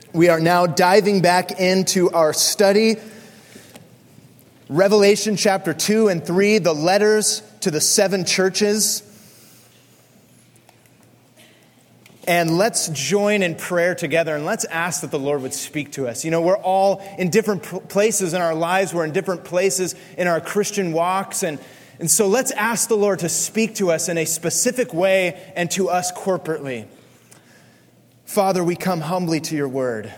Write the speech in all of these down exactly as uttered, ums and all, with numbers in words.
We are now diving back into our study, Revelation chapter two and three, the letters to the seven churches. And let's join in prayer together and let's ask that the Lord would speak to us. You know, we're all in different places in our lives. We're in different places in our Christian walks. And, and so let's ask the Lord to speak to us in a specific way and to us corporately. Father, we come humbly to your word.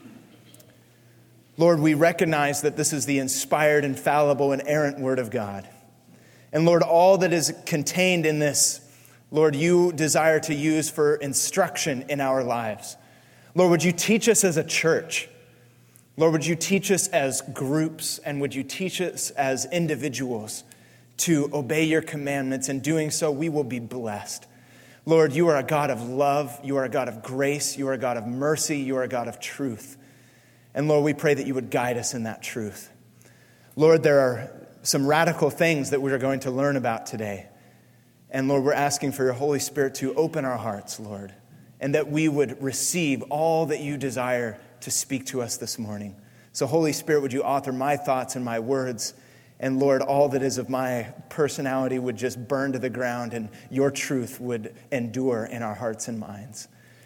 Lord, we recognize that this is the inspired, infallible, and inerrant word of God. And Lord, all that is contained in this, Lord, you desire to use for instruction in our lives. Lord, would you teach us as a church? Lord, would you teach us as groups, and would you teach us as individuals to obey your commandments? In doing so, we will be blessed. Lord, you are a God of love. You are a God of grace. You are a God of mercy. You are a God of truth. And Lord, we pray that you would guide us in that truth. Lord, there are some radical things that we are going to learn about today. And Lord, we're asking for your Holy Spirit to open our hearts, Lord, and that we would receive all that you desire to speak to us this morning. So Holy Spirit, would you author my thoughts and my words? And Lord, all that is of my personality would just burn to the ground and your truth would endure in our hearts and minds.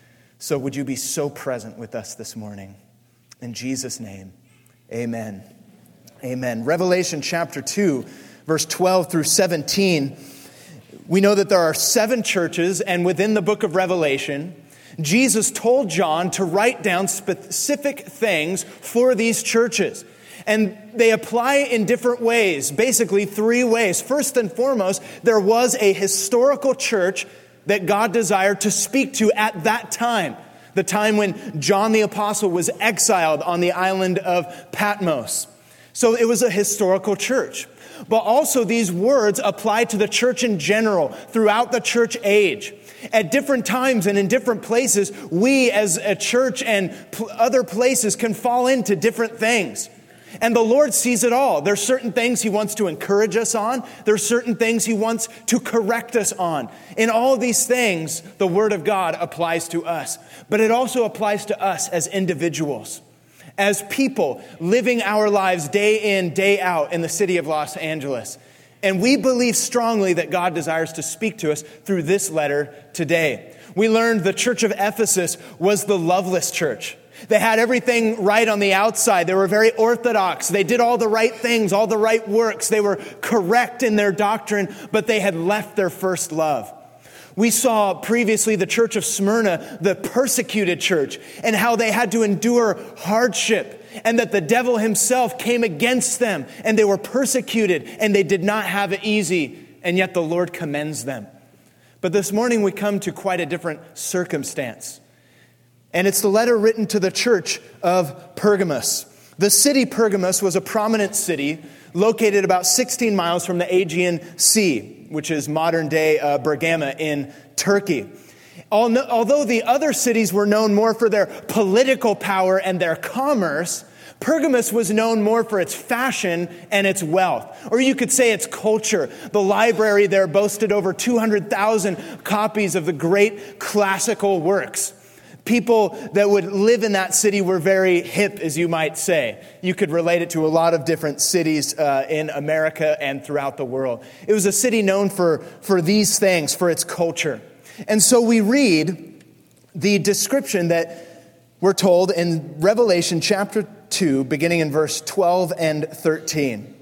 So would you be so present with us this morning? In Jesus' name, amen. Amen. Revelation chapter two, verse twelve through seventeen. We know that there are seven churches, and within the book of Revelation, Jesus told John to write down specific things for these churches. And they apply in different ways, basically three ways. First and foremost, there was a historical church that God desired to speak to at that time. The time when John the Apostle was exiled on the island of Patmos. So it was a historical church. But also these words apply to the church in general throughout the church age. At different times and in different places, we as a church and pl- other places can fall into different things. And the Lord sees it all. There's certain things he wants to encourage us on. There's certain things he wants to correct us on. In all these things, the word of God applies to us. But it also applies to us as individuals, as people living our lives day in, day out in the city of Los Angeles. And we believe strongly that God desires to speak to us through this letter today. We learned the church of Ephesus was the loveless church. They had everything right on the outside. They were very orthodox. They did all the right things, all the right works. They were correct in their doctrine, but they had left their first love. We saw previously the church of Smyrna, the persecuted church, and how they had to endure hardship, and that the devil himself came against them, and they were persecuted, and they did not have it easy, and yet the Lord commends them. But this morning we come to quite a different circumstance. And it's the letter written to the church of Pergamos. The city Pergamos was a prominent city located about sixteen miles from the Aegean Sea, which is modern-day uh, Bergama in Turkey. Although the other cities were known more for their political power and their commerce, Pergamos was known more for its fashion and its wealth. Or you could say its culture. The library there boasted over two hundred thousand copies of the great classical works. People that would live in that city were very hip, as you might say. You could relate it to a lot of different cities uh, in America and throughout the world. It was a city known for, for these things, for its culture. And so we read the description that we're told in Revelation chapter two, beginning in verse twelve and thirteen.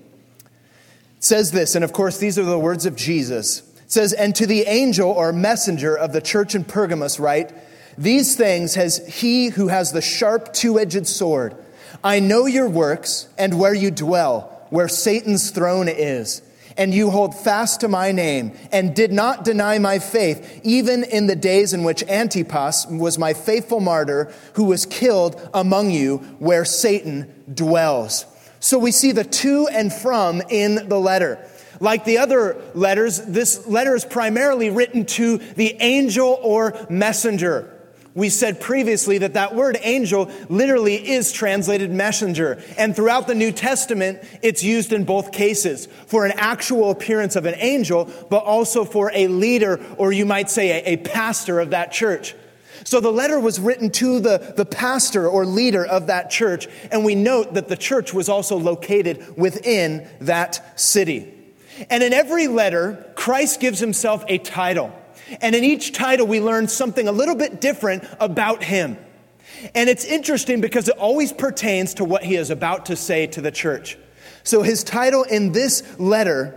It says this, and of course these are the words of Jesus. It says, "And to the angel or messenger of the church in Pergamos write, these things has he who has the sharp two-edged sword. I know your works and where you dwell, where Satan's throne is. And you hold fast to my name and did not deny my faith, even in the days in which Antipas was my faithful martyr, who was killed among you where Satan dwells." So we see the to and from in the letter. Like the other letters, this letter is primarily written to the angel or messenger. We said previously that that word angel literally is translated messenger. And throughout the New Testament, it's used in both cases for an actual appearance of an angel, but also for a leader, or you might say a, a pastor of that church. So the letter was written to the, the pastor or leader of that church, and we note that the church was also located within that city. And in every letter, Christ gives himself a title. And in each title, we learn something a little bit different about him. And it's interesting because it always pertains to what he is about to say to the church. So his title in this letter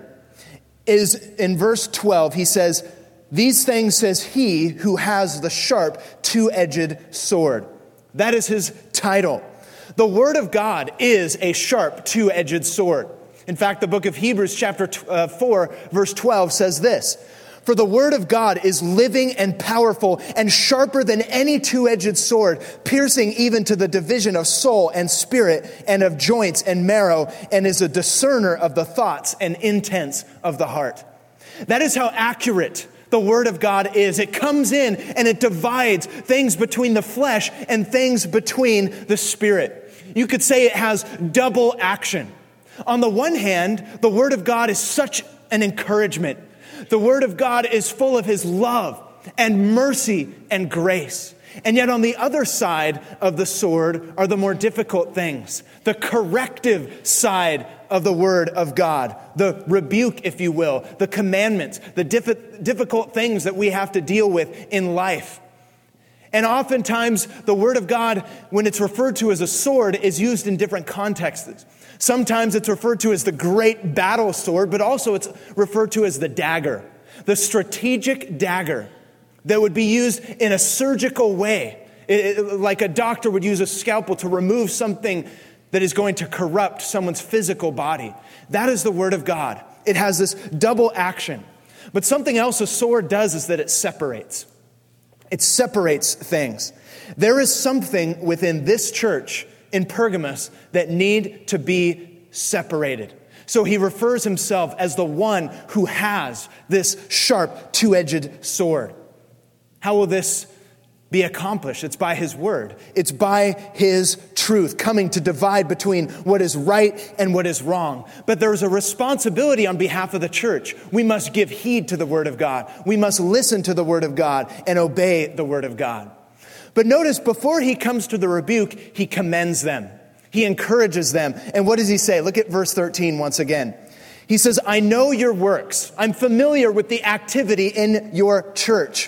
is in verse twelve. He says, "These things says he who has the sharp two-edged sword." That is his title. The word of God is a sharp two-edged sword. In fact, the book of Hebrews chapter four, verse twelve says this, "For the word of God is living and powerful and sharper than any two-edged sword, piercing even to the division of soul and spirit and of joints and marrow, and is a discerner of the thoughts and intents of the heart." That is how accurate the word of God is. It comes in and it divides things between the flesh and things between the spirit. You could say it has double action. On the one hand, the word of God is such an encouragement. The word of God is full of his love and mercy and grace. And yet on the other side of the sword are the more difficult things, the corrective side of the word of God, the rebuke, if you will, the commandments, the diff- difficult things that we have to deal with in life. And oftentimes the word of God, when it's referred to as a sword, is used in different contexts. Sometimes it's referred to as the great battle sword, but also it's referred to as the dagger, the strategic dagger that would be used in a surgical way, it, it, like a doctor would use a scalpel to remove something that is going to corrupt someone's physical body. That is the word of God. It has this double action. But something else a sword does is that it separates. It separates things. There is something within this church in Pergamos that need to be separated. So he refers himself as the one who has this sharp two-edged sword. How will this be accomplished? It's by his word. It's by his truth coming to divide between what is right and what is wrong. But there's a responsibility on behalf of the church. We must give heed to the word of God. We must listen to the word of God and obey the word of God. But notice, before he comes to the rebuke, he commends them. He encourages them. And what does he say? Look at verse thirteen once again. He says, "I know your works. I'm familiar with the activity in your church,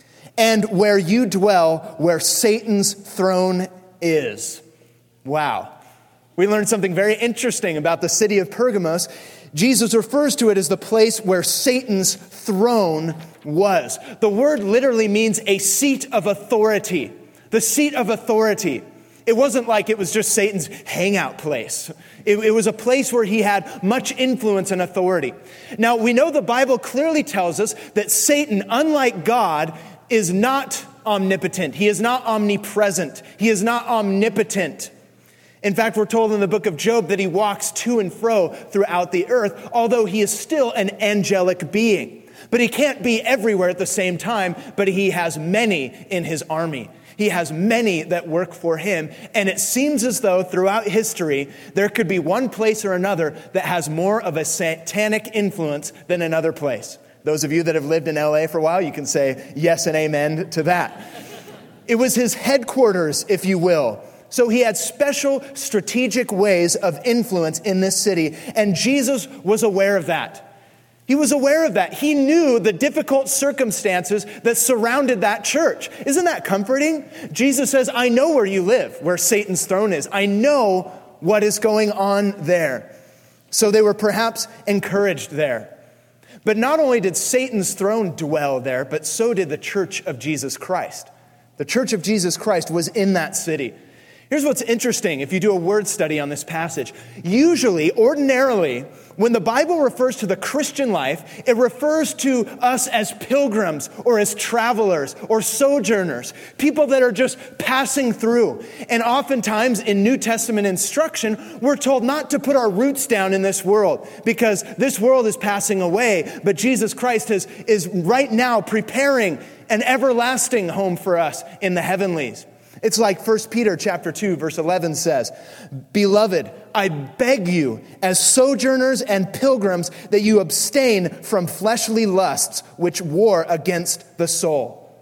and where you dwell, where Satan's throne is." Wow. We learned something very interesting about the city of Pergamos. Jesus refers to it as the place where Satan's throne was. The word literally means a seat of authority. The seat of authority. It wasn't like it was just Satan's hangout place. It, it was a place where he had much influence and authority. Now, we know the Bible clearly tells us that Satan, unlike God, is not omnipotent. He is not omnipresent. He is not omnipotent. In fact, we're told in the book of Job that he walks to and fro throughout the earth, although he is still an angelic being. But he can't be everywhere at the same time, but he has many in his army. He has many that work for him. And it seems as though throughout history, there could be one place or another that has more of a satanic influence than another place. Those of you that have lived in L A for a while, you can say yes and amen to that. It was his headquarters, if you will. So he had special strategic ways of influence in this city, and Jesus was aware of that. He was aware of that. He knew the difficult circumstances that surrounded that church. Isn't that comforting? Jesus says, "I know where you live, where Satan's throne is. I know what is going on there." So they were perhaps encouraged there. But not only did Satan's throne dwell there, but so did the church of Jesus Christ. The church of Jesus Christ was in that city. Here's what's interesting if you do a word study on this passage. Usually, ordinarily, when the Bible refers to the Christian life, it refers to us as pilgrims or as travelers or sojourners, people that are just passing through. And oftentimes in New Testament instruction, we're told not to put our roots down in this world because this world is passing away, but Jesus Christ is, is right now preparing an everlasting home for us in the heavenlies. It's like First Peter chapter two, verse eleven says, "Beloved, I beg you, as sojourners and pilgrims, that you abstain from fleshly lusts which war against the soul."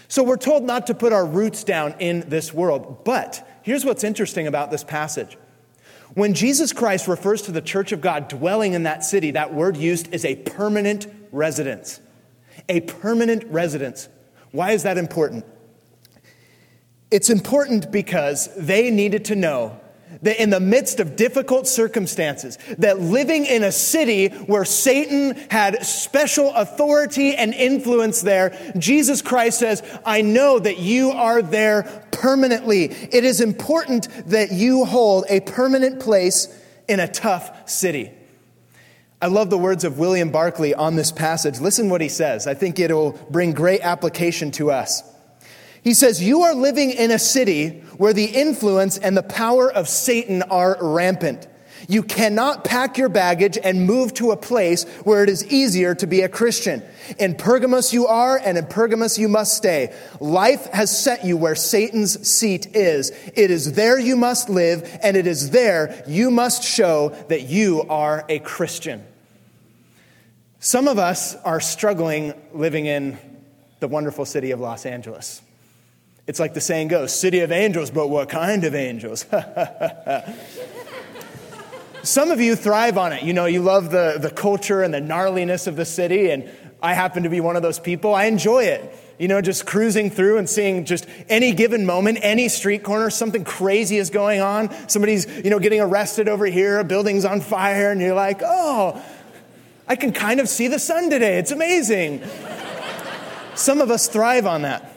So we're told not to put our roots down in this world. But here's what's interesting about this passage. When Jesus Christ refers to the church of God dwelling in that city, that word used is a permanent residence. A permanent residence. Why is that important? It's important because they needed to know that in the midst of difficult circumstances, that living in a city where Satan had special authority and influence there, Jesus Christ says, I know that you are there permanently. It is important that you hold a permanent place in a tough city. I love the words of William Barclay on this passage. Listen what he says. I think it'll bring great application to us. He says, you are living in a city where the influence and the power of Satan are rampant. You cannot pack your baggage and move to a place where it is easier to be a Christian. In Pergamos you are, and in Pergamos you must stay. Life has set you where Satan's seat is. It is there you must live, and it is there you must show that you are a Christian. Some of us are struggling living in the wonderful city of Los Angeles. It's like the saying goes, city of angels, but what kind of angels? Some of you thrive on it. You know, you love the, the culture and the gnarliness of the city, and I happen to be one of those people. I enjoy it. You know, just cruising through and seeing just any given moment, any street corner, something crazy is going on. Somebody's, you know, getting arrested over here, a building's on fire, and you're like, oh, I can kind of see the sun today. It's amazing. Some of us thrive on that.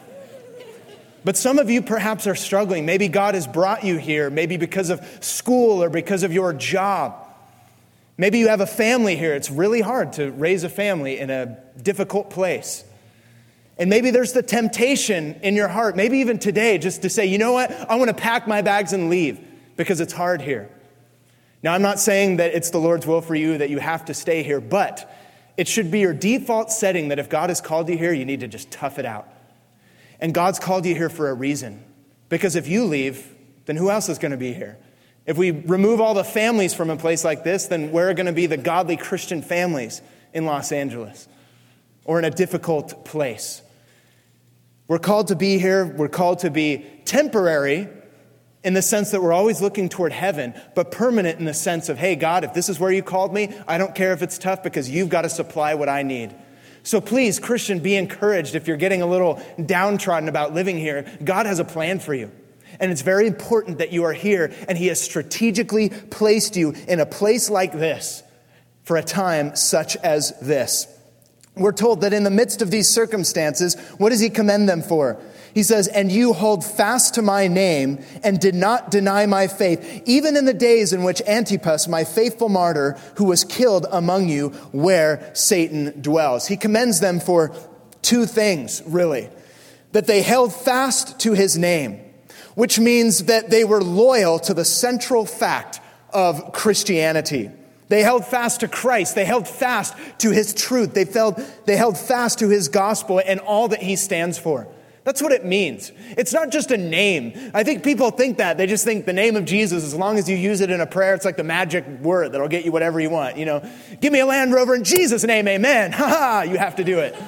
But some of you perhaps are struggling. Maybe God has brought you here, maybe because of school or because of your job. Maybe you have a family here. It's really hard to raise a family in a difficult place. And maybe there's the temptation in your heart, maybe even today, just to say, you know what? I want to pack my bags and leave because it's hard here. Now, I'm not saying that it's the Lord's will for you that you have to stay here, but it should be your default setting that if God has called you here, you need to just tough it out. And God's called you here for a reason. Because if you leave, then who else is going to be here? If we remove all the families from a place like this, then where are going to be the godly Christian families in Los Angeles or in a difficult place? We're called to be here. We're called to be temporary in the sense that we're always looking toward heaven, but permanent in the sense of, hey, God, if this is where you called me, I don't care if it's tough because you've got to supply what I need. So please, Christian, be encouraged if you're getting a little downtrodden about living here. God has a plan for you. And it's very important that you are here, and he has strategically placed you in a place like this for a time such as this. We're told that in the midst of these circumstances, what does he commend them for? He says, and you hold fast to my name and did not deny my faith, even in the days in which Antipas, my faithful martyr, who was killed among you, where Satan dwells. He commends them for two things, really. That they held fast to his name, which means that they were loyal to the central fact of Christianity. They held fast to Christ. They held fast to his truth. They held, they held fast to his gospel and all that he stands for. That's what it means. It's not just a name. I think people think that. They just think the name of Jesus, as long as you use it in a prayer, it's like the magic word that'll get you whatever you want. You know, give me a Land Rover in Jesus' name, amen. Ha ha, you have to do it.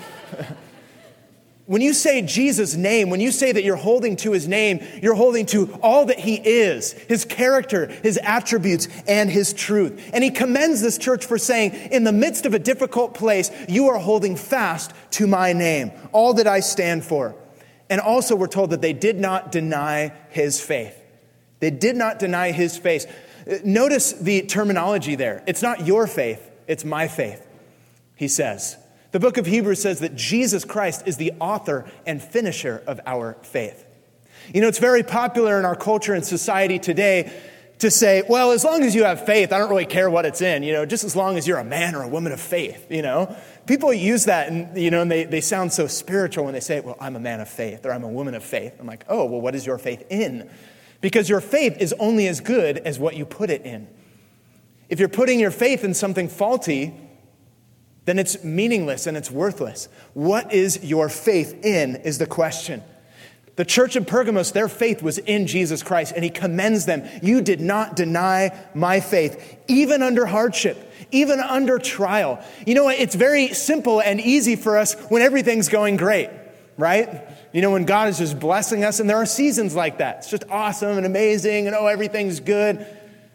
When you say Jesus' name, when you say that you're holding to his name, you're holding to all that he is, his character, his attributes, and his truth. And he commends this church for saying, in the midst of a difficult place, you are holding fast to my name, all that I stand for. And also we're told that they did not deny his faith. They did not deny his faith. Notice the terminology there. It's not your faith, it's my faith, he says. The book of Hebrews says that Jesus Christ is the author and finisher of our faith. You know, it's very popular in our culture and society today to say, well, as long as you have faith, I don't really care what it's in, you know, just as long as you're a man or a woman of faith, you know. People use that and, you know, and they, they sound so spiritual when they say, well, I'm a man of faith or I'm a woman of faith. I'm like, oh, well, what is your faith in? Because your faith is only as good as what you put it in. If you're putting your faith in something faulty, then it's meaningless and it's worthless. What is your faith in is the question. The church in Pergamos, their faith was in Jesus Christ, and he commends them. You did not deny my faith, even under hardship, even under trial. You know what? It's very simple and easy for us when everything's going great, right? You know, when God is just blessing us, and there are seasons like that. It's just awesome and amazing, and oh, everything's good.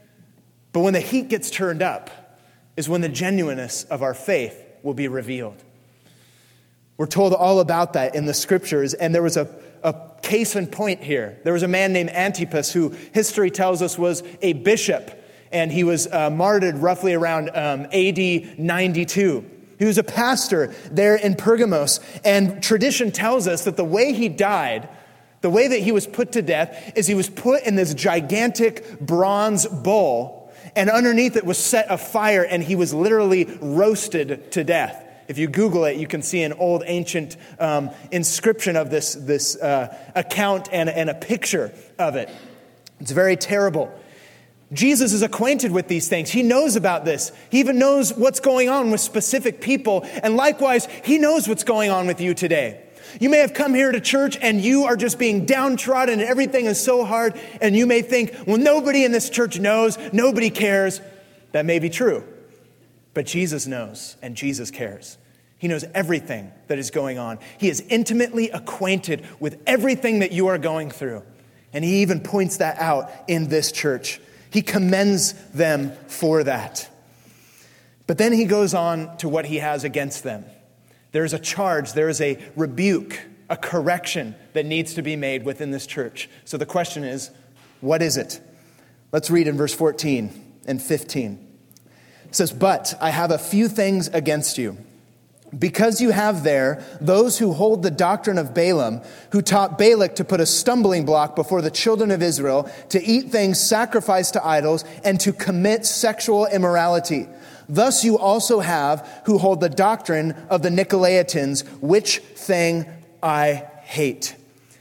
But when the heat gets turned up is when the genuineness of our faith will be revealed. We're told all about that in the scriptures, and there was a, a case in point here. There was a man named Antipas who history tells us was a bishop, and he was uh, martyred roughly around um, A D ninety-two. He was a pastor there in Pergamos, and tradition tells us that the way he died, the way that he was put to death, is he was put in this gigantic bronze bowl, and underneath it was set a fire, and he was literally roasted to death. If you Google it, you can see an old ancient um, inscription of this, this uh, account and, and a picture of it. It's very terrible. Jesus is acquainted with these things. He knows about this. He even knows what's going on with specific people. And likewise, he knows what's going on with you today. You may have come here to church and you are just being downtrodden and everything is so hard. And you may think, well, nobody in this church knows. Nobody cares. That may be true. But Jesus knows and Jesus cares. He knows everything that is going on. He is intimately acquainted with everything that you are going through. And he even points that out in this church. He commends them for that. But then he goes on to what he has against them. There is a charge, there is a rebuke, a correction that needs to be made within this church. So the question is, what is it? Let's read in verse fourteen and fifteen. It says, "But I have a few things against you. Because you have there those who hold the doctrine of Balaam, who taught Balak to put a stumbling block before the children of Israel, to eat things sacrificed to idols, and to commit sexual immorality. Thus you also have who hold the doctrine of the Nicolaitans, which thing I hate."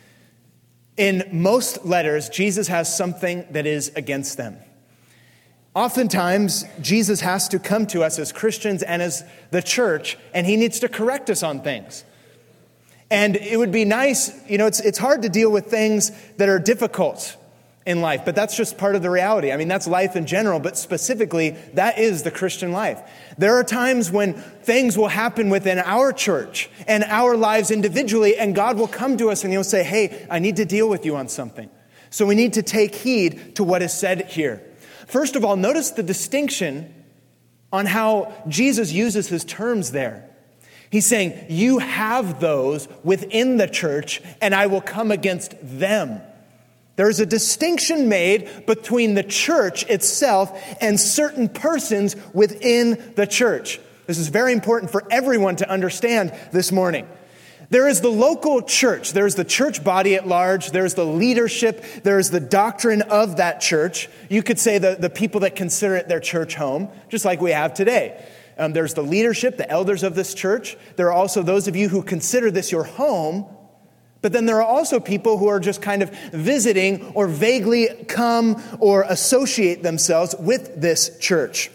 In most letters, Jesus has something that is against them. Oftentimes, Jesus has to come to us as Christians and as the church, and he needs to correct us on things. And it would be nice, you know, it's it's hard to deal with things that are difficult in life, but that's just part of the reality. I mean, that's life in general, but specifically, that is the Christian life. There are times when things will happen within our church and our lives individually, and God will come to us and he'll say, hey, I need to deal with you on something. So we need to take heed to what is said here. First of all, notice the distinction on how Jesus uses his terms there. He's saying, you have those within the church, and I will come against them. There's a distinction made between the church itself and certain persons within the church. This is very important for everyone to understand this morning. There is the local church. There's the church body at large. There's the leadership. There's the doctrine of that church. You could say the, the people that consider it their church home, just like we have today. Um, there's the leadership, the elders of this church. There are also those of you who consider this your home. But then there are also people who are just kind of visiting or vaguely come or associate themselves with this church.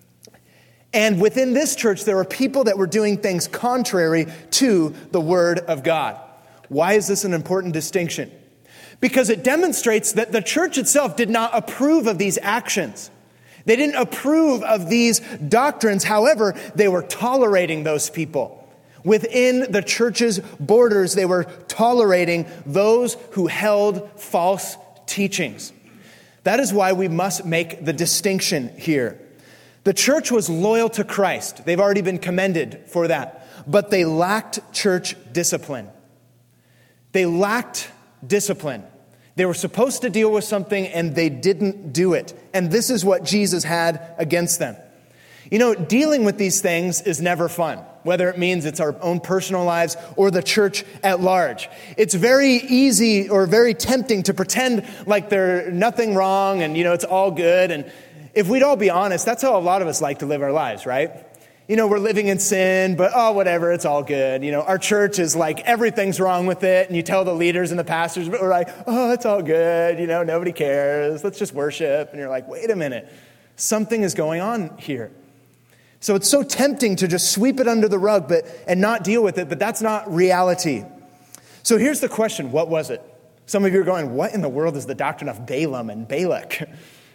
And within this church, there were people that were doing things contrary to the Word of God. Why is this an important distinction? Because it demonstrates that the church itself did not approve of these actions. They didn't approve of these doctrines. However, they were tolerating those people. Within the church's borders, they were tolerating those who held false teachings. That is why we must make the distinction here. The church was loyal to Christ. They've already been commended for that. But they lacked church discipline. They lacked discipline. They were supposed to deal with something and they didn't do it. And this is what Jesus had against them. You know, dealing with these things is never fun, whether it means it's our own personal lives or the church at large. It's very easy or very tempting to pretend like there's nothing wrong and, you know, it's all good. And if we'd all be honest, that's how a lot of us like to live our lives, right? You know, we're living in sin, but oh, whatever, it's all good. You know, our church is like, everything wrong with it. And you tell the leaders and the pastors, but we're like, oh, it's all good. You know, nobody cares. Let's just worship. And you're like, wait a minute. Something is going on here. So it's so tempting to just sweep it under the rug but and not deal with it, but that's not reality. So here's the question, what was it? Some of you are going, what in the world is the doctrine of Balaam and Balak?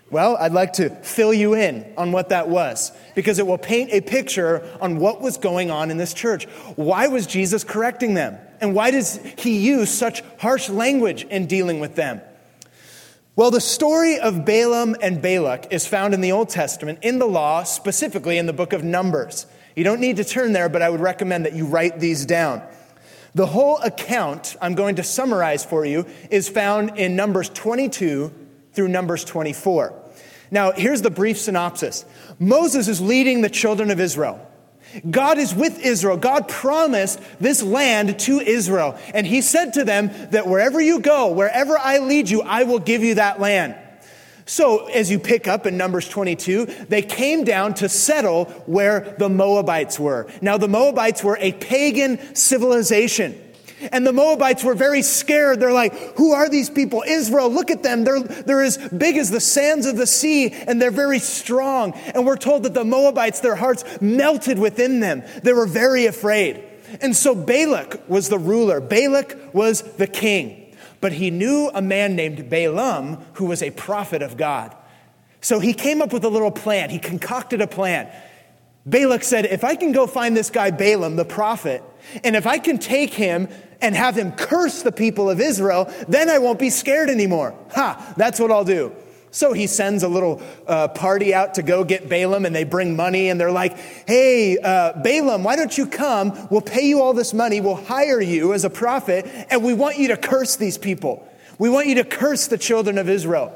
Well, I'd like to fill you in on what that was, because it will paint a picture on what was going on in this church. Why was Jesus correcting them? And why does he use such harsh language in dealing with them? Well, the story of Balaam and Balak is found in the Old Testament, in the law, specifically in the book of Numbers. You don't need to turn there, but I would recommend that you write these down. The whole account I'm going to summarize for you is found in Numbers twenty-two through Numbers twenty-four. Now, here's the brief synopsis. Moses is leading the children of Israel. God is with Israel. God promised this land to Israel. And he said to them that wherever you go, wherever I lead you, I will give you that land. So as you pick up in Numbers twenty-two, they came down to settle where the Moabites were. Now the Moabites were a pagan civilization. And the Moabites were very scared. They're like, who are these people? Israel, look at them. They're, they're as big as the sands of the sea, and they're very strong. And we're told that the Moabites, their hearts melted within them. They were very afraid. And so Balak was the ruler. Balak was the king. But he knew a man named Balaam who was a prophet of God. So he came up with a little plan. He concocted a plan. Balak said, if I can go find this guy Balaam, the prophet, and if I can take him and have him curse the people of Israel, then I won't be scared anymore. Ha, that's what I'll do. So he sends a little uh, party out to go get Balaam, and they bring money, and they're like, hey, uh, Balaam, why don't you come? We'll pay you all this money. We'll hire you as a prophet, and we want you to curse these people. We want you to curse the children of Israel.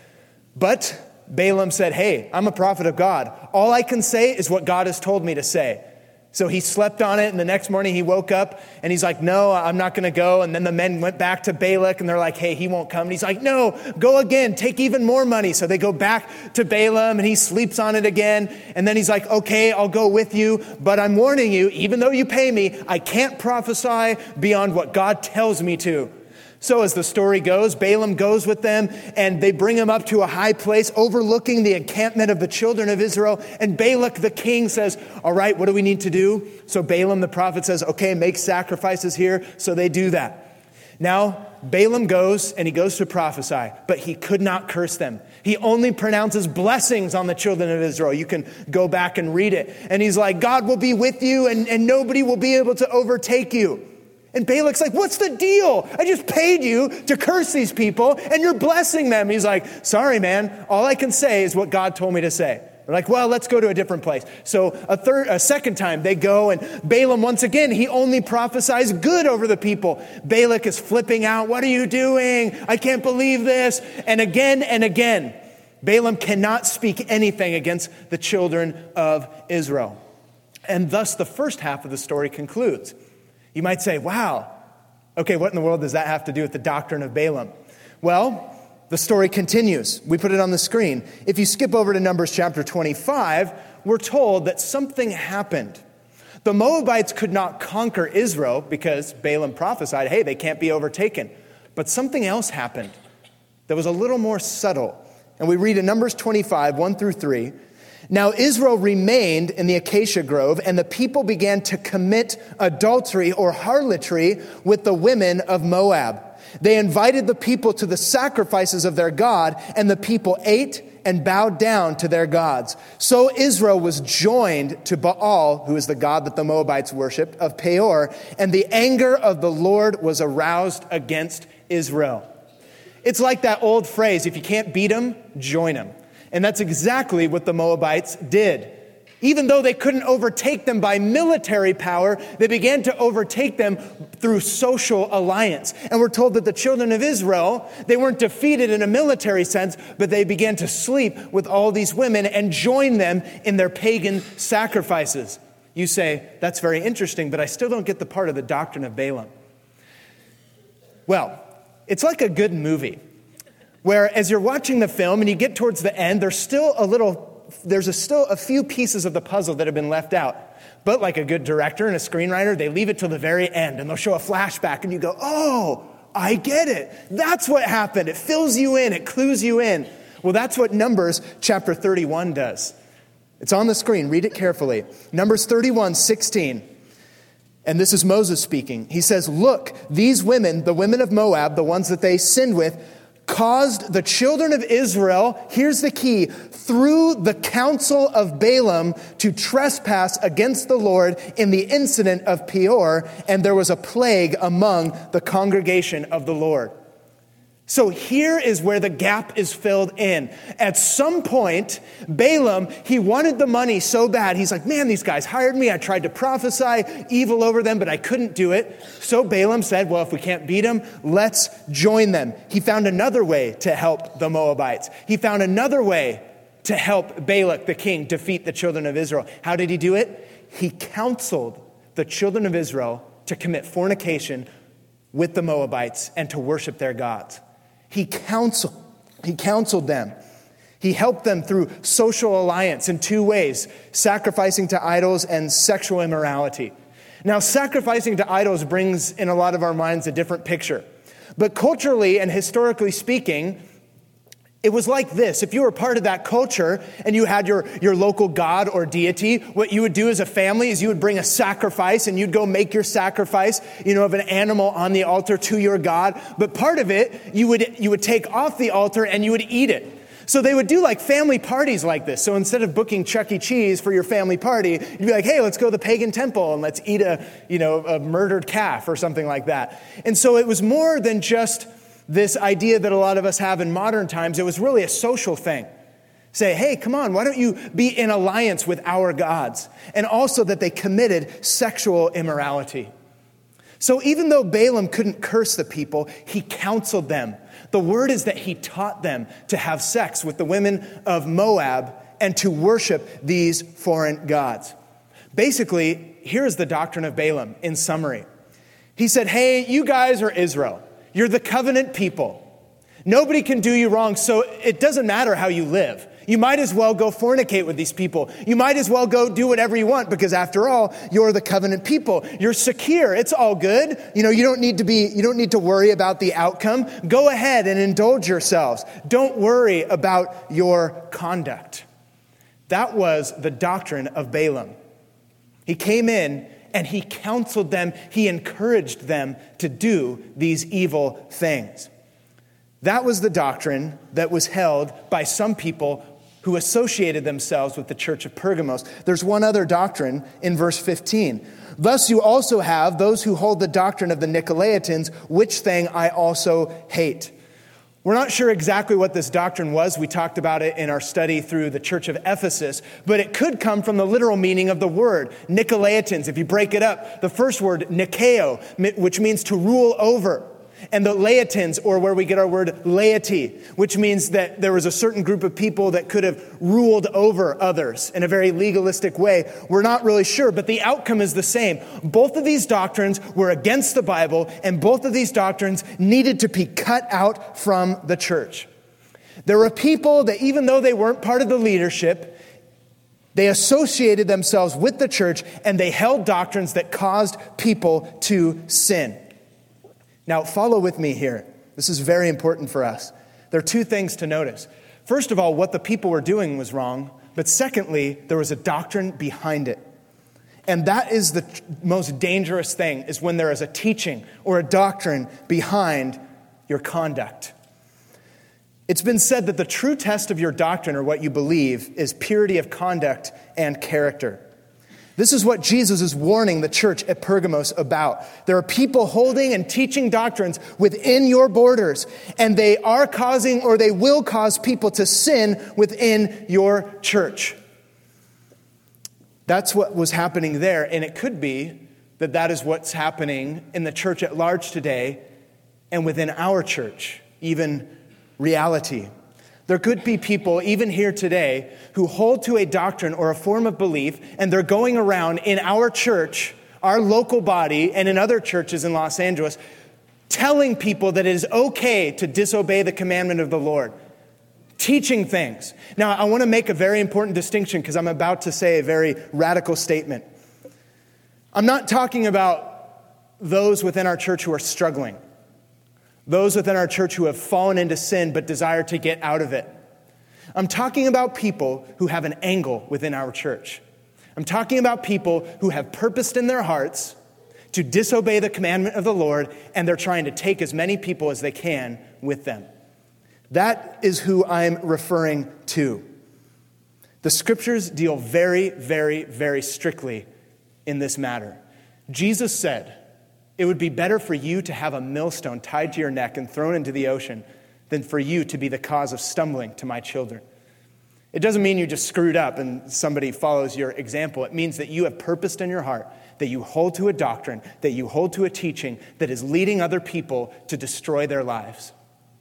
But Balaam said, hey, I'm a prophet of God. All I can say is what God has told me to say. So he slept on it, and the next morning he woke up, and he's like, no, I'm not going to go. And then the men went back to Balak, and they're like, hey, he won't come. And he's like, no, go again, take even more money. So they go back to Balaam, and he sleeps on it again. And then he's like, okay, I'll go with you, but I'm warning you, even though you pay me, I can't prophesy beyond what God tells me to. So as the story goes, Balaam goes with them, and they bring him up to a high place overlooking the encampment of the children of Israel. And Balak the king says, all right, what do we need to do? So Balaam the prophet says, okay, make sacrifices here. So they do that. Now Balaam goes and he goes to prophesy, but he could not curse them. He only pronounces blessings on the children of Israel. You can go back and read it. And he's like, God will be with you, and, and nobody will be able to overtake you. And Balak's like, what's the deal? I just paid you to curse these people, and you're blessing them. He's like, sorry, man. All I can say is what God told me to say. They're like, well, let's go to a different place. So a third, a second time they go, and Balaam, once again, he only prophesies good over the people. Balak is flipping out. What are you doing? I can't believe this. And again and again, Balaam cannot speak anything against the children of Israel. And thus the first half of the story concludes. You might say, wow, okay, what in the world does that have to do with the doctrine of Balaam? Well, the story continues. We put it on the screen. If you skip over to Numbers chapter twenty-five, we're told that something happened. The Moabites could not conquer Israel because Balaam prophesied, hey, they can't be overtaken. But something else happened that was a little more subtle. And we read in Numbers twenty-five, one through three, now Israel remained in the acacia grove, and the people began to commit adultery or harlotry with the women of Moab. They invited the people to the sacrifices of their God, and the people ate and bowed down to their gods. So Israel was joined to Baal, who is the god that the Moabites worshipped, of Peor, and the anger of the Lord was aroused against Israel. It's like that old phrase, if you can't beat them, join them. And that's exactly what the Moabites did. Even though they couldn't overtake them by military power, they began to overtake them through social alliance. And we're told that the children of Israel, they weren't defeated in a military sense, but they began to sleep with all these women and join them in their pagan sacrifices. You say, that's very interesting, but I still don't get the part of the doctrine of Balaam. Well, it's like a good movie, where as you're watching the film and you get towards the end, there's still a little, there's a still a few pieces of the puzzle that have been left out. But like a good director and a screenwriter, they leave it till the very end and they'll show a flashback and you go, oh, I get it. That's what happened. It fills you in. It clues you in. Well, that's what Numbers chapter thirty-one does. It's on the screen. Read it carefully. Numbers thirty-one, sixteen. And this is Moses speaking. He says, look, these women, the women of Moab, the ones that they sinned with, caused the children of Israel, here's the key, through the counsel of Balaam to trespass against the Lord in the incident of Peor, and there was a plague among the congregation of the Lord. So here is where the gap is filled in. At some point, Balaam, he wanted the money so bad. He's like, man, these guys hired me. I tried to prophesy evil over them, but I couldn't do it. So Balaam said, well, if we can't beat them, let's join them. He found another way to help the Moabites. He found another way to help Balak, the king, defeat the children of Israel. How did he do it? He counseled the children of Israel to commit fornication with the Moabites and to worship their gods. He counseled, he counseled them. He helped them through social alliance in two ways, sacrificing to idols and sexual immorality. Now, sacrificing to idols brings in a lot of our minds a different picture. But culturally and historically speaking, it was like this. If you were part of that culture and you had your, your local god or deity, what you would do as a family is you would bring a sacrifice and you'd go make your sacrifice, you know, of an animal on the altar to your god. But part of it, you would, you would take off the altar and you would eat it. So they would do like family parties like this. So instead of booking Chuck E. Cheese for your family party, you'd be like, hey, let's go to the pagan temple and let's eat a, you know, a murdered calf or something like that. And so it was more than just this idea that a lot of us have in modern times. It was really a social thing. Say, hey, come on, why don't you be in alliance with our gods? And also that they committed sexual immorality. So even though Balaam couldn't curse the people, he counseled them. The word is that he taught them to have sex with the women of Moab and to worship these foreign gods. Basically, here's the doctrine of Balaam in summary. He said, hey, you guys are Israel. You're the covenant people. Nobody can do you wrong, so it doesn't matter how you live. You might as well go fornicate with these people. You might as well go do whatever you want because after all, you're the covenant people. You're secure. It's all good. You know, you don't need to be, you don't need to worry about the outcome. Go ahead and indulge yourselves. Don't worry about your conduct. That was the doctrine of Balaam. He came in and he counseled them, he encouraged them to do these evil things. That was the doctrine that was held by some people who associated themselves with the church of Pergamos. There's one other doctrine in verse fifteen. Thus you also have those who hold the doctrine of the Nicolaitans, which thing I also hate. We're not sure exactly what this doctrine was. We talked about it in our study through the church of Ephesus, but it could come from the literal meaning of the word, Nicolaitans. If you break it up, the first word, Nikeo, which means to rule over, and the Laitans, or where we get our word laity, which means that there was a certain group of people that could have ruled over others in a very legalistic way. We're not really sure, but the outcome is the same. Both of these doctrines were against the Bible, and both of these doctrines needed to be cut out from the church. There were people that even though they weren't part of the leadership, they associated themselves with the church, and they held doctrines that caused people to sin. Now, follow with me here. This is very important for us. There are two things to notice. First of all, what the people were doing was wrong. But secondly, there was a doctrine behind it. And that is the most dangerous thing, is when there is a teaching or a doctrine behind your conduct. It's been said that the true test of your doctrine or what you believe is purity of conduct and character. This is what Jesus is warning the church at Pergamos about. There are people holding and teaching doctrines within your borders, and they are causing or they will cause people to sin within your church. That's what was happening there, and it could be that that is what's happening in the church at large today and within our church, even reality. There could be people, even here today, who hold to a doctrine or a form of belief, and they're going around in our church, our local body, and in other churches in Los Angeles, telling people that it is okay to disobey the commandment of the Lord, teaching things. Now, I want to make a very important distinction because I'm about to say a very radical statement. I'm not talking about those within our church who are struggling. Those within our church who have fallen into sin but desire to get out of it. I'm talking about people who have an angle within our church. I'm talking about people who have purposed in their hearts to disobey the commandment of the Lord, and they're trying to take as many people as they can with them. That is who I'm referring to. The scriptures deal very, very, very strictly in this matter. Jesus said, it would be better for you to have a millstone tied to your neck and thrown into the ocean than for you to be the cause of stumbling to my children. It doesn't mean you just screwed up and somebody follows your example. It means that you have purposed in your heart, that you hold to a doctrine, that you hold to a teaching that is leading other people to destroy their lives.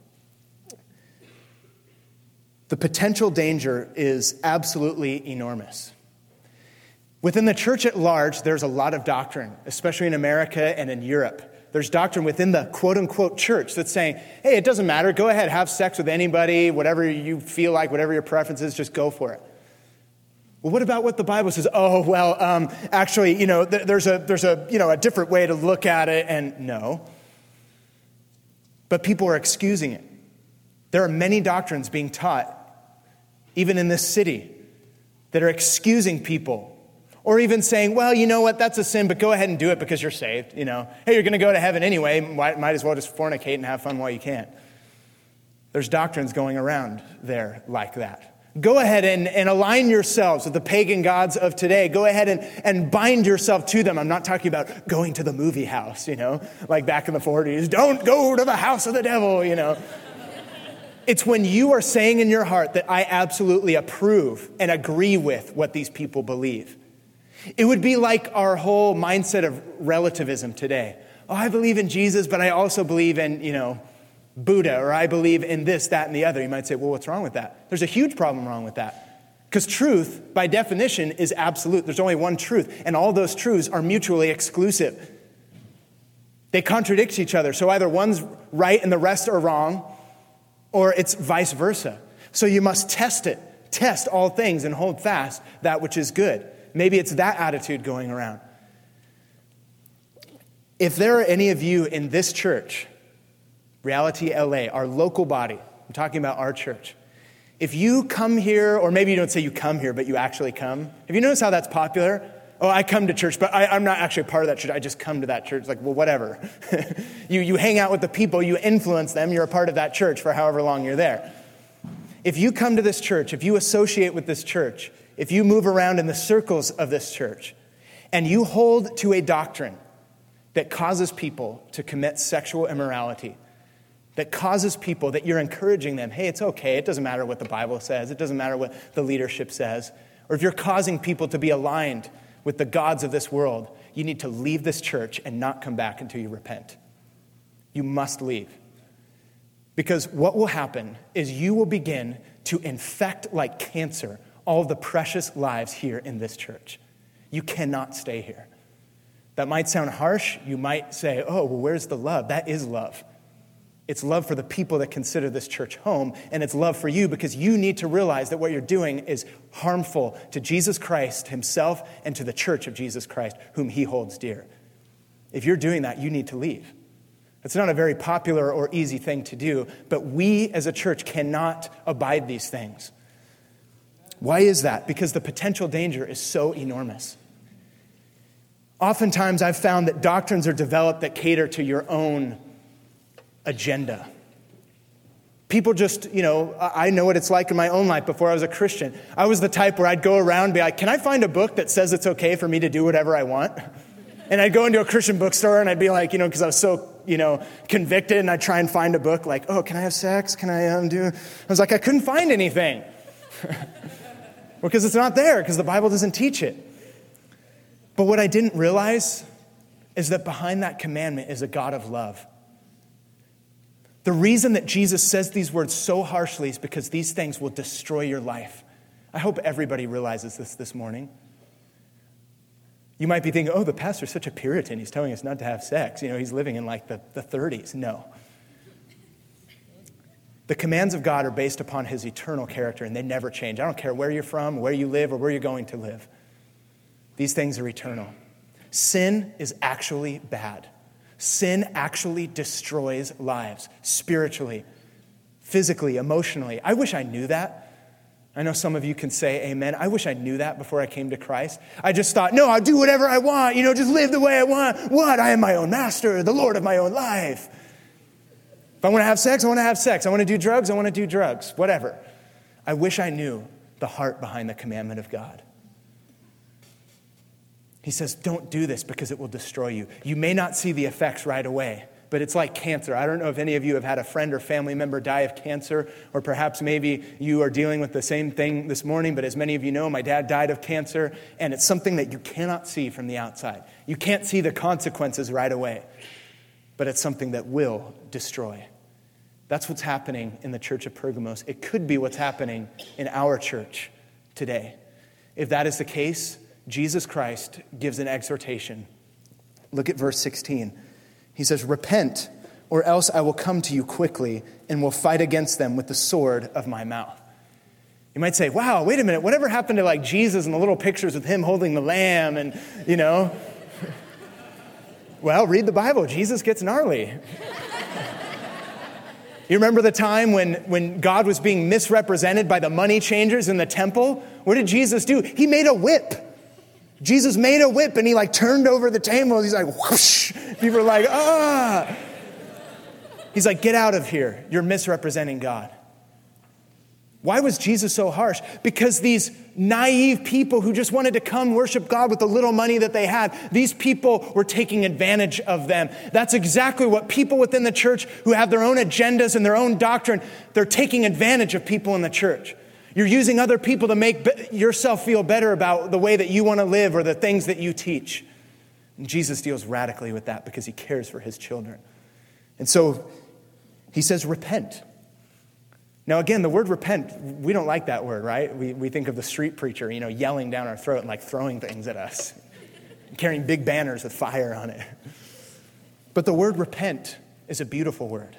The potential danger is absolutely enormous. Within the church at large, there's a lot of doctrine, especially in America and in Europe. There's doctrine within the quote-unquote church that's saying, hey, it doesn't matter, go ahead, have sex with anybody, whatever you feel like, whatever your preference is, just go for it. Well, what about what the Bible says? Oh, well, um, actually, you know, th- there's a there's a you know a different way to look at it, and no. But people are excusing it. There are many doctrines being taught, even in this city, that are excusing people. Or even saying, well, you know what, that's a sin, but go ahead and do it because you're saved. You know, hey, you're going to go to heaven anyway. Might, might as well just fornicate and have fun while you can. There's doctrines going around there like that. Go ahead and, and align yourselves with the pagan gods of today. Go ahead and, and bind yourself to them. I'm not talking about going to the movie house, you know, like back in the forties. Don't go to the house of the devil, you know. It's when you are saying in your heart that I absolutely approve and agree with what these people believe. It would be like our whole mindset of relativism today. Oh, I believe in Jesus, but I also believe in, you know, Buddha, or I believe in this, that, and the other. You might say, well, what's wrong with that? There's a huge problem wrong with that. Because truth, by definition, is absolute. There's only one truth, and all those truths are mutually exclusive. They contradict each other. So either one's right and the rest are wrong, or it's vice versa. So you must test it. Test all things and hold fast that which is good. Maybe it's that attitude going around. If there are any of you in this church, Reality L A, our local body, I'm talking about our church. If you come here, or maybe you don't say you come here, but you actually come. Have you noticed how that's popular? Oh, I come to church, but I, I'm not actually part of that church. I just come to that church. Like, well, whatever. you, you hang out with the people, you influence them, you're a part of that church for however long you're there. If you come to this church, if you associate with this church, if you move around in the circles of this church, and you hold to a doctrine that causes people to commit sexual immorality, that causes people, that you're encouraging them, hey, it's okay, it doesn't matter what the Bible says, it doesn't matter what the leadership says, or if you're causing people to be aligned with the gods of this world, you need to leave this church and not come back until you repent. You must leave. Because what will happen is you will begin to infect like cancer all the precious lives here in this church. You cannot stay here. That might sound harsh. You might say, oh, well, where's the love? That is love. It's love for the people that consider this church home, and it's love for you because you need to realize that what you're doing is harmful to Jesus Christ himself and to the church of Jesus Christ, whom he holds dear. If you're doing that, you need to leave. It's not a very popular or easy thing to do, but we as a church cannot abide these things. Why is that? Because the potential danger is so enormous. Oftentimes I've found that doctrines are developed that cater to your own agenda. People just, you know, I know what it's like in my own life before I was a Christian. I was the type where I'd go around and be like, can I find a book that says it's okay for me to do whatever I want? And I'd go into a Christian bookstore and I'd be like, you know, because I was so, you know, convicted, and I'd try and find a book like, oh, can I have sex? Can I um, do? I was like, I couldn't find anything. Because it's not there, because the Bible doesn't teach it. But what I didn't realize is that behind that commandment is a God of love. The reason that Jesus says these words so harshly is because these things will destroy your life. I hope everybody realizes this this morning. You might be thinking, oh, the pastor's such a Puritan. He's telling us not to have sex. You know, he's living in like the, the thirties. No. The commands of God are based upon his eternal character, and they never change. I don't care where you're from, where you live, or where you're going to live. These things are eternal. Sin is actually bad. Sin actually destroys lives, spiritually, physically, emotionally. I wish I knew that. I know some of you can say amen. I wish I knew that before I came to Christ. I just thought, no, I'll do whatever I want. You know, just live the way I want. What? I am my own master, the Lord of my own life. If I want to have sex, I want to have sex. I want to do drugs, I want to do drugs. Whatever. I wish I knew the heart behind the commandment of God. He says, don't do this because it will destroy you. You may not see the effects right away, but it's like cancer. I don't know if any of you have had a friend or family member die of cancer, or perhaps maybe you are dealing with the same thing this morning, but as many of you know, my dad died of cancer, and it's something that you cannot see from the outside. You can't see the consequences right away, but it's something that will destroy. That's what's happening in the church of Pergamos. It could be what's happening in our church today. If that is the case, Jesus Christ gives an exhortation. Look at verse sixteen. He says, repent, or else I will come to you quickly and will fight against them with the sword of my mouth. You might say, wow, wait a minute, whatever happened to like Jesus and the little pictures with him holding the lamb and, you know? Well, read the Bible. Jesus gets gnarly. You remember the time when, when God was being misrepresented by the money changers in the temple? What did Jesus do? He made a whip. Jesus made a whip and he like turned over the table. He's like, whoosh. People are like, ah. He's like, get out of here. You're misrepresenting God. Why was Jesus so harsh? Because these naive people who just wanted to come worship God with the little money that they had, these people were taking advantage of them. That's exactly what people within the church who have their own agendas and their own doctrine, they're taking advantage of people in the church. You're using other people to make yourself feel better about the way that you want to live or the things that you teach. And Jesus deals radically with that because he cares for his children. And so he says, repent. Now, again, the word repent, we don't like that word, right? We we think of the street preacher, you know, yelling down our throat and like throwing things at us, carrying big banners with fire on it. But the word repent is a beautiful word.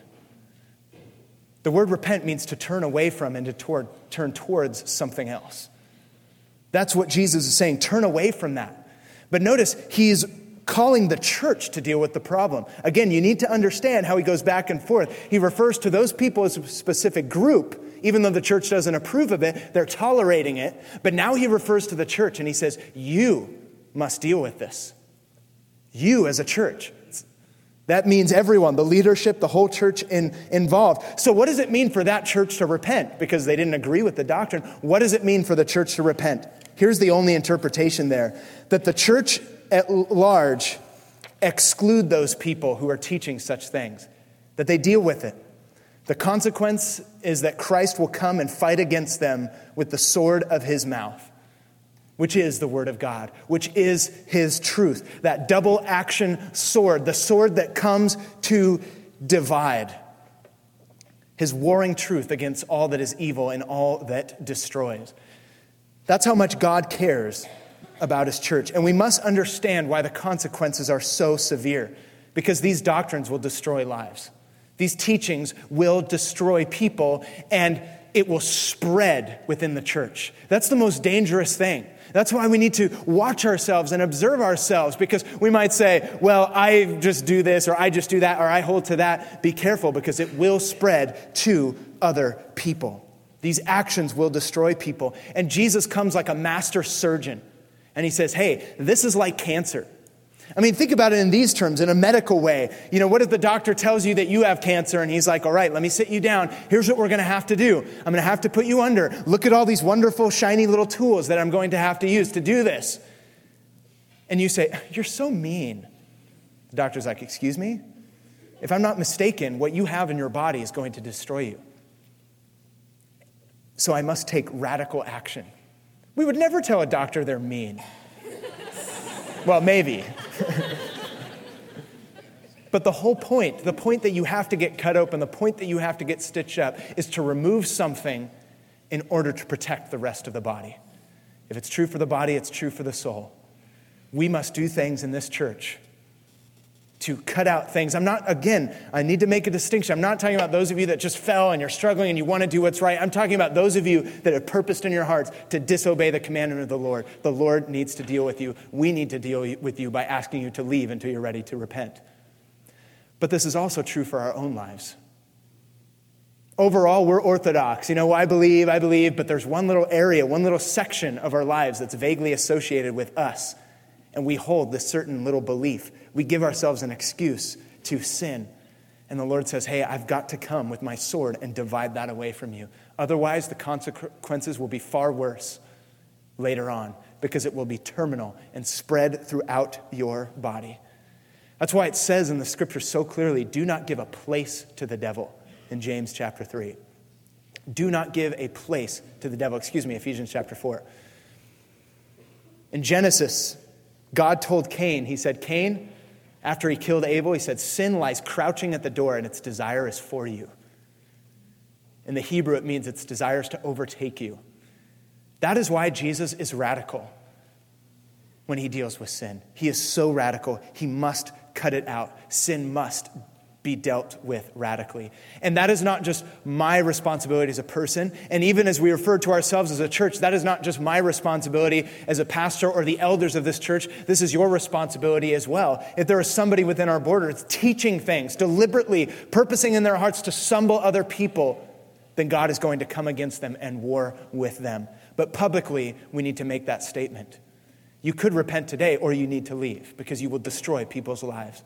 The word repent means to turn away from and to toward, turn towards something else. That's what Jesus is saying. Turn away from that. But notice, he's calling the church to deal with the problem. Again, you need to understand how he goes back and forth. He refers to those people as a specific group. Even though the church doesn't approve of it, they're tolerating it. But now he refers to the church and he says, you must deal with this. You as a church. That means everyone, the leadership, the whole church in, involved. So what does it mean for that church to repent? Because they didn't agree with the doctrine. What does it mean for the church to repent? Here's the only interpretation there. That the church at large exclude those people who are teaching such things. That they deal with it. The consequence is that Christ will come and fight against them with the sword of his mouth, which is the word of God, which is his truth. That double action sword, the sword that comes to divide. His warring truth against all that is evil and all that destroys. That's how much God cares about his church. And we must understand why the consequences are so severe, because these doctrines will destroy lives. These teachings will destroy people, and it will spread within the church. That's the most dangerous thing. That's why we need to watch ourselves and observe ourselves, because we might say, well, I just do this, or I just do that, or I hold to that. Be careful, because it will spread to other people. These actions will destroy people. And Jesus comes like a master surgeon, and he says, hey, this is like cancer. I mean, think about it in these terms, in a medical way. You know, what if the doctor tells you that you have cancer and he's like, all right, let me sit you down. Here's what we're going to have to do. I'm going to have to put you under. Look at all these wonderful, shiny little tools that I'm going to have to use to do this. And you say, you're so mean. The doctor's like, excuse me? If I'm not mistaken, what you have in your body is going to destroy you. So I must take radical action. We would never tell a doctor they're mean. Well, maybe. But the whole point, the point that you have to get cut open, the point that you have to get stitched up is to remove something in order to protect the rest of the body. If it's true for the body, it's true for the soul. We must do things in this church to cut out things. I'm not, again, I need to make a distinction. I'm not talking about those of you that just fell and you're struggling and you want to do what's right. I'm talking about those of you that have purposed in your hearts to disobey the commandment of the Lord. The Lord needs to deal with you. We need to deal with you by asking you to leave until you're ready to repent. But this is also true for our own lives. Overall, we're orthodox. You know, I believe, I believe, but there's one little area, one little section of our lives that's vaguely associated with us. And we hold this certain little belief. We give ourselves an excuse to sin. And the Lord says, hey, I've got to come with my sword and divide that away from you. Otherwise, the consequences will be far worse later on because it will be terminal and spread throughout your body. That's why it says in the scripture so clearly, do not give a place to the devil in James chapter three. Do not give a place to the devil. Excuse me, Ephesians chapter four. In Genesis, God told Cain, he said, Cain, after he killed Abel, he said, sin lies crouching at the door and its desire is for you. In the Hebrew, it means its desire is to overtake you. That is why Jesus is radical when he deals with sin. He is so radical, he must cut it out. Sin must be dealt with radically. And that is not just my responsibility as a person. And even as we refer to ourselves as a church, that is not just my responsibility as a pastor or the elders of this church. This is your responsibility as well. If there is somebody within our borders teaching things, deliberately purposing in their hearts to stumble other people, then God is going to come against them and war with them. But publicly, we need to make that statement. You could repent today or you need to leave because you will destroy people's lives.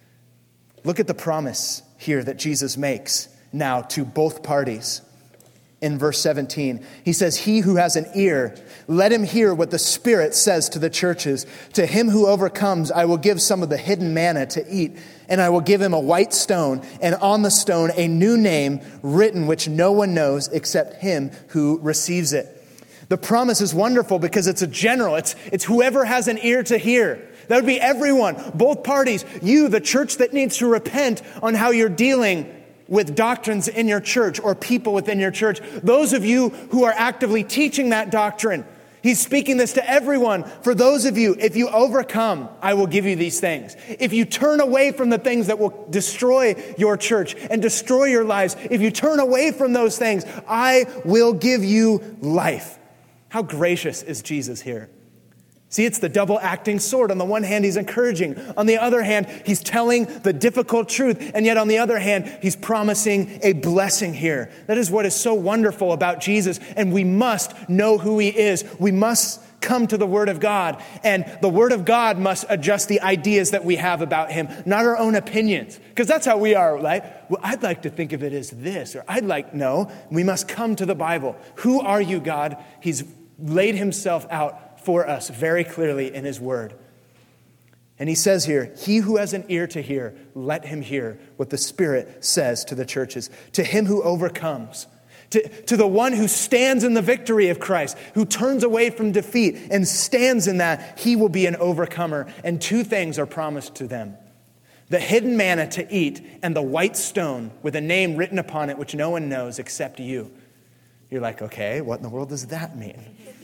Look at the promise here that Jesus makes now to both parties. In verse seventeen, he says, he who has an ear, let him hear what the Spirit says to the churches. To him who overcomes, I will give some of the hidden manna to eat, and I will give him a white stone, and on the stone a new name written which no one knows except him who receives it. The promise is wonderful because it's a general. It's, it's whoever has an ear to hear. That would be everyone, both parties. You, the church that needs to repent on how you're dealing with doctrines in your church or people within your church. Those of you who are actively teaching that doctrine. He's speaking this to everyone. For those of you, if you overcome, I will give you these things. If you turn away from the things that will destroy your church and destroy your lives, if you turn away from those things, I will give you life. How gracious is Jesus here? See, it's the double-acting sword. On the one hand, he's encouraging. On the other hand, he's telling the difficult truth. And yet on the other hand, he's promising a blessing here. That is what is so wonderful about Jesus. And we must know who he is. We must come to the Word of God. And the Word of God must adjust the ideas that we have about him, not our own opinions. Because that's how we are, right? Well, I'd like to think of it as this, or I'd like, no. We must come to the Bible. Who are you, God? He's laid himself out for us very clearly in his word. And he says here, he who has an ear to hear, let him hear what the Spirit says to the churches. To him who overcomes, to, to the one who stands in the victory of Christ, who turns away from defeat and stands in that, he will be an overcomer. And two things are promised to them. The hidden manna to eat and the white stone with a name written upon it which no one knows except you. You're like, okay, what in the world does that mean?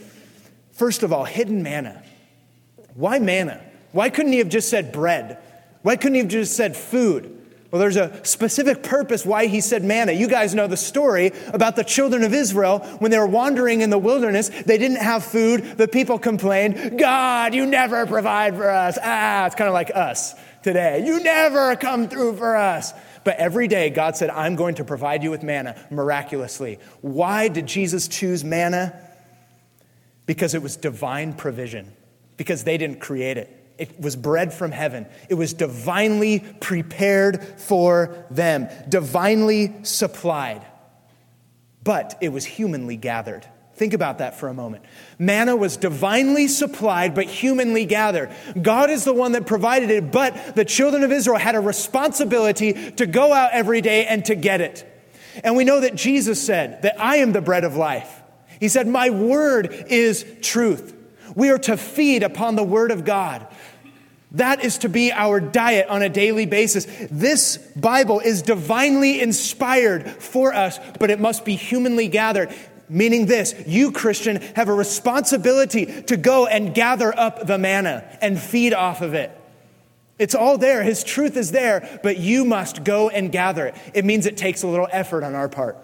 First of all, hidden manna. Why manna? Why couldn't he have just said bread? Why couldn't he have just said food? Well, there's a specific purpose why he said manna. You guys know the story about the children of Israel. When they were wandering in the wilderness, they didn't have food. The people complained, God, you never provide for us. Ah, it's kind of like us today. You never come through for us. But every day, God said, I'm going to provide you with manna miraculously. Why did Jesus choose manna? Because it was divine provision. Because they didn't create it. It was bread from heaven. It was divinely prepared for them. Divinely supplied. But it was humanly gathered. Think about that for a moment. Manna was divinely supplied, but humanly gathered. God is the one that provided it, but the children of Israel had a responsibility to go out every day and to get it. And we know that Jesus said that I am the bread of life. He said, my word is truth. We are to feed upon the word of God. That is to be our diet on a daily basis. This Bible is divinely inspired for us, but it must be humanly gathered. Meaning this, you, Christian, have a responsibility to go and gather up the manna and feed off of it. It's all there. His truth is there, but you must go and gather it. It means it takes a little effort on our part.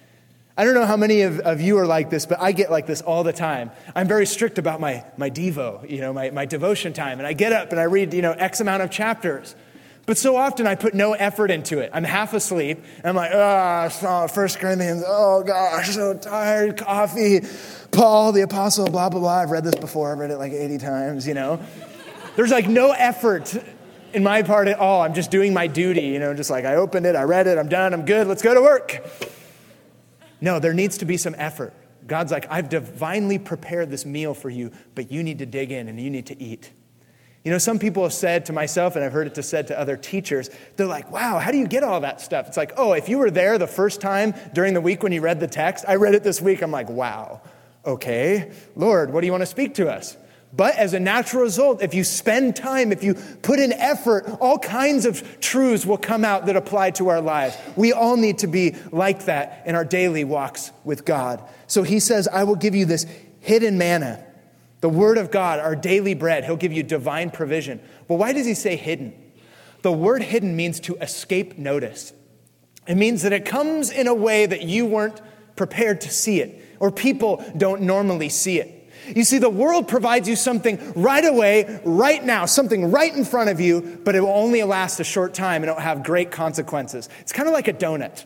I don't know how many of, of you are like this, but I get like this all the time. I'm very strict about my, my Devo, you know, my, my devotion time. And I get up and I read, you know, X amount of chapters. But so often I put no effort into it. I'm half asleep. And I'm like, oh, First Corinthians. Oh, gosh, so tired. Coffee. Paul, the apostle, blah, blah, blah. I've read this before. I've read it like eighty times, you know. There's like no effort in my part at all. I'm just doing my duty, you know, just like I opened it, I read it, I'm done, I'm good, let's go to work. No, there needs to be some effort. God's like, I've divinely prepared this meal for you, but you need to dig in and you need to eat. You know, some people have said to myself, and I've heard it said to other teachers, they're like, wow, how do you get all that stuff? It's like, oh, if you were there the first time during the week when you read the text, I read it this week, I'm like, wow, okay, Lord, what do you want to speak to us? But as a natural result, if you spend time, if you put in effort, all kinds of truths will come out that apply to our lives. We all need to be like that in our daily walks with God. So he says, I will give you this hidden manna. The word of God, our daily bread, he'll give you divine provision. Well, why does he say hidden? The word hidden means to escape notice. It means that it comes in a way that you weren't prepared to see it, or people don't normally see it. You see, the world provides you something right away, right now, something right in front of you, but it will only last a short time and it'll have great consequences. It's kind of like a donut.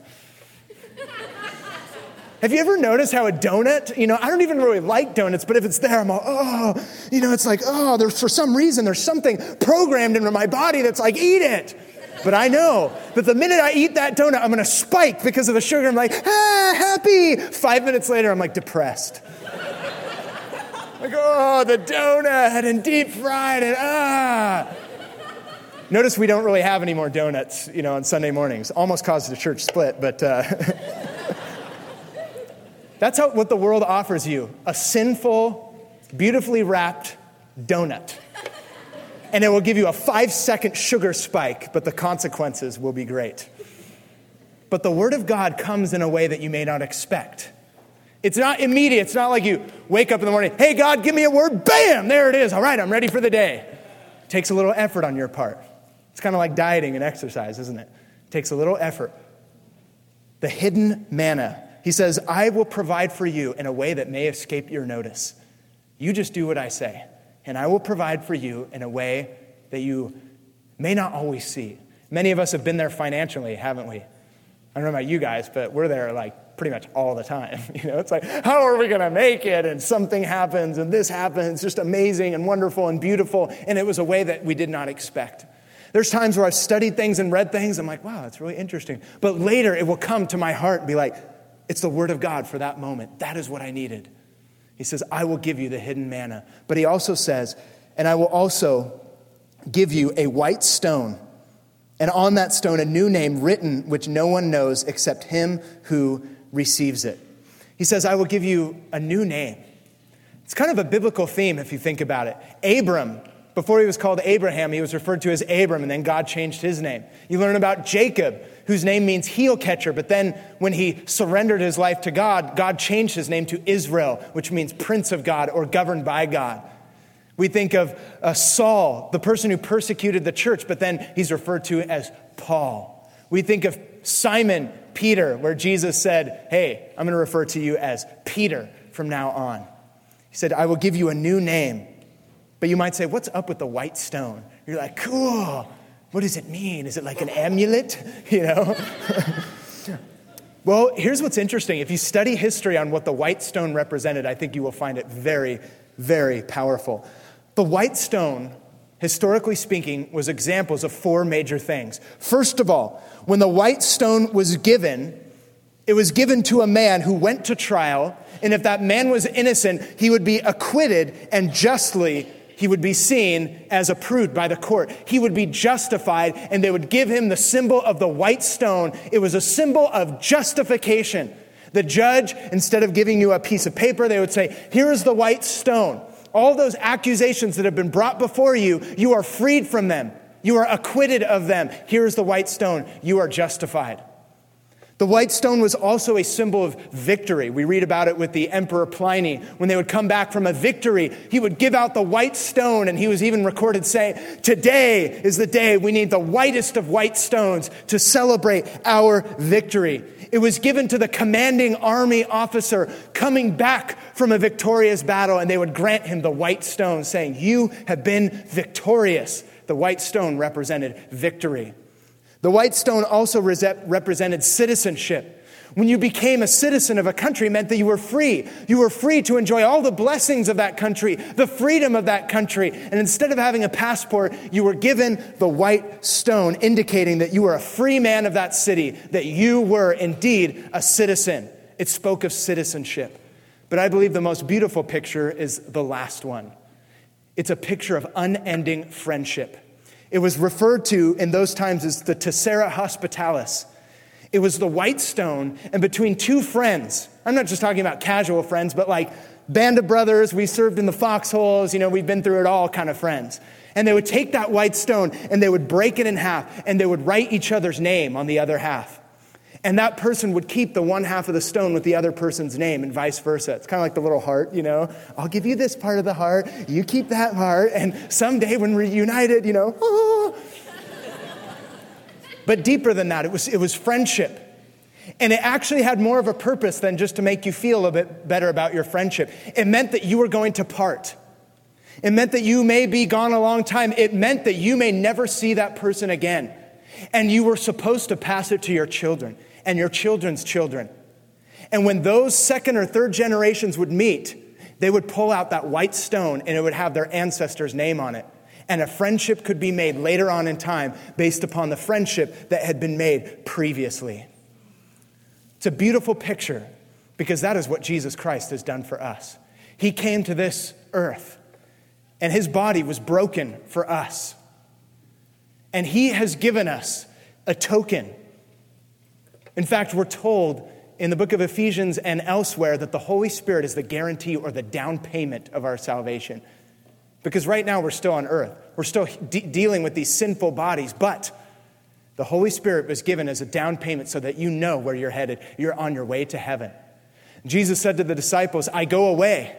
Have you ever noticed how a donut, you know, I don't even really like donuts, but if it's there, I'm all, oh, you know, it's like, oh, there's for some reason, there's something programmed into my body that's like, eat it. But I know that the minute I eat that donut, I'm going to spike because of the sugar. I'm like, ah, happy. Five minutes later, I'm like depressed. Like, oh, the donut and deep fried and ah. Notice we don't really have any more donuts, you know, on Sunday mornings. Almost caused a church split, but... Uh, That's how, what the world offers you, a sinful, beautifully wrapped donut. And it will give you a five-second sugar spike, but the consequences will be great. But the word of God comes in a way that you may not expect. It's not immediate. It's not like you wake up in the morning, hey, God, give me a word. Bam, there it is. All right, I'm ready for the day. It takes a little effort on your part. It's kind of like dieting and exercise, isn't it? It takes a little effort. The hidden manna. He says, I will provide for you in a way that may escape your notice. You just do what I say, and I will provide for you in a way that you may not always see. Many of us have been there financially, haven't we? I don't know about you guys, but we're there like pretty much all the time. You know, it's like, how are we going to make it? And something happens, and this happens, just amazing and wonderful and beautiful, and it was a way that we did not expect. There's times where I've studied things and read things, I'm like, wow, that's really interesting. But later it will come to my heart and be like, it's the word of God for that moment. That is what I needed. He says, I will give you the hidden manna. But he also says, and I will also give you a white stone, and on that stone a new name written, which no one knows except him who receives it. He says, I will give you a new name. It's kind of a biblical theme if you think about it. Abram, before he was called Abraham, he was referred to as Abram, and then God changed his name. You learn about Jacob, whose name means heel catcher, but then when he surrendered his life to God, God changed his name to Israel, which means prince of God or governed by God. We think of uh, Saul, the person who persecuted the church, but then he's referred to as Paul. We think of Simon Peter, where Jesus said, hey, I'm going to refer to you as Peter from now on. He said, I will give you a new name. But you might say, what's up with the white stone? You're like, cool. What does it mean? Is it like an amulet? You know? Well, here's what's interesting. If you study history on what the white stone represented, I think you will find it very, very powerful. The white stone, historically speaking, was examples of four major things. First of all, when the white stone was given, it was given to a man who went to trial, and if that man was innocent, he would be acquitted and justly he would be seen as approved by the court. He would be justified, and they would give him the symbol of the white stone. It was a symbol of justification. The judge, instead of giving you a piece of paper, they would say, here is the white stone. All those accusations that have been brought before you, you are freed from them. You are acquitted of them. Here is the white stone. You are justified. The white stone was also a symbol of victory. We read about it with the Emperor Pliny. When they would come back from a victory, he would give out the white stone, and he was even recorded saying, today is the day we need the whitest of white stones to celebrate our victory. It was given to the commanding army officer coming back from a victorious battle, and they would grant him the white stone, saying, you have been victorious. The white stone represented victory. The white stone also represented citizenship. When you became a citizen of a country, it meant that you were free. You were free to enjoy all the blessings of that country, the freedom of that country. And instead of having a passport, you were given the white stone, indicating that you were a free man of that city, that you were indeed a citizen. It spoke of citizenship. But I believe the most beautiful picture is the last one. It's a picture of unending friendship. It was referred to in those times as the Tessera Hospitalis. It was the white stone, and between two friends, I'm not just talking about casual friends, but like band of brothers, we served in the foxholes, you know, we've been through it all kind of friends. And they would take that white stone and they would break it in half and they would write each other's name on the other half. And that person would keep the one half of the stone with the other person's name and vice versa. It's kind of like the little heart, you know. I'll give you this part of the heart, you keep that heart, and someday when we're united, you know, oh. But deeper than that, it was, it was friendship. And it actually had more of a purpose than just to make you feel a bit better about your friendship. It meant that you were going to part. It meant that you may be gone a long time. It meant that you may never see that person again. And you were supposed to pass it to your children and your children's children. And when those second or third generations would meet, they would pull out that white stone and it would have their ancestor's name on it. And a friendship could be made later on in time based upon the friendship that had been made previously. It's a beautiful picture because that is what Jesus Christ has done for us. He came to this earth and his body was broken for us. And he has given us a token. In fact, we're told in the book of Ephesians and elsewhere that the Holy Spirit is the guarantee or the down payment of our salvation. Because right now we're still on earth. We're still de- dealing with these sinful bodies, but the Holy Spirit was given as a down payment so that you know where you're headed. You're on your way to heaven. Jesus said to the disciples, I go away.